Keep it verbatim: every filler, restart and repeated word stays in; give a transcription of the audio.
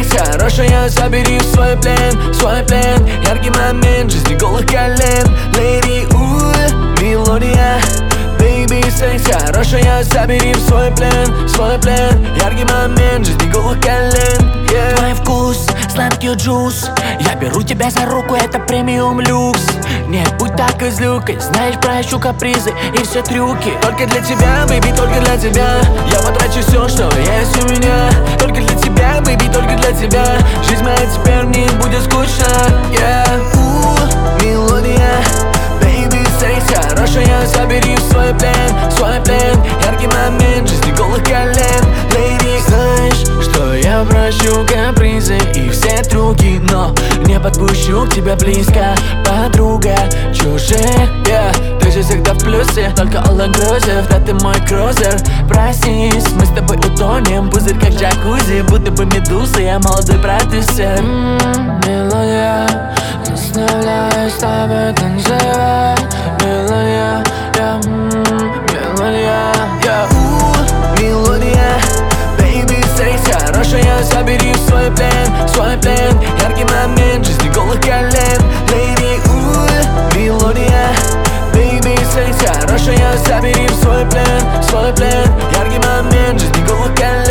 хорошая, забери в свой плен, свой плен. Яркий момент жизни голых колен. Lady, у, мелодия. Baby, секс хорошая, забери в свой плен, свой плен. Яркий момент жизни голых колен, yeah. Твой вкус, сладкий джус. Я беру тебя за руку, это премиум люкс. Нет, будь так излюкой, знаешь, прощу капризы и все трюки. Только для тебя, baby, только для тебя. Я потрачу все, что есть у меня. Только для тебя, baby, только для тебя. Жизнь моя теперь не будет скучна, yeah. У, мелодия. Baby, секс хорошая, забери в свой плен, свой плен. Яркий момент жизни голых колен. Lady, знаешь, что я прощу капризы и все трюки, но не подпущу к тебе близко, подруга чужая, yeah. Ты же всегда в плюсе, только all inclusive, да ты мой крузер. Проснись, мы с тобой утонем, пузырь как джакузи, будто бы медузы, я молодой продюсер. М-м, мелодия, заставляю с тобой танцевать. Мелодия, я, м-м, мелодия, я, у, мелодия. Baby, секс хорошая, забери в свой плен, свой плен. Яркий момент жизни голых колен. Lady, у, мелодия. Baby, секс хорошая, забери в свой плен, свой плен. Яркий момент жизни голых колен.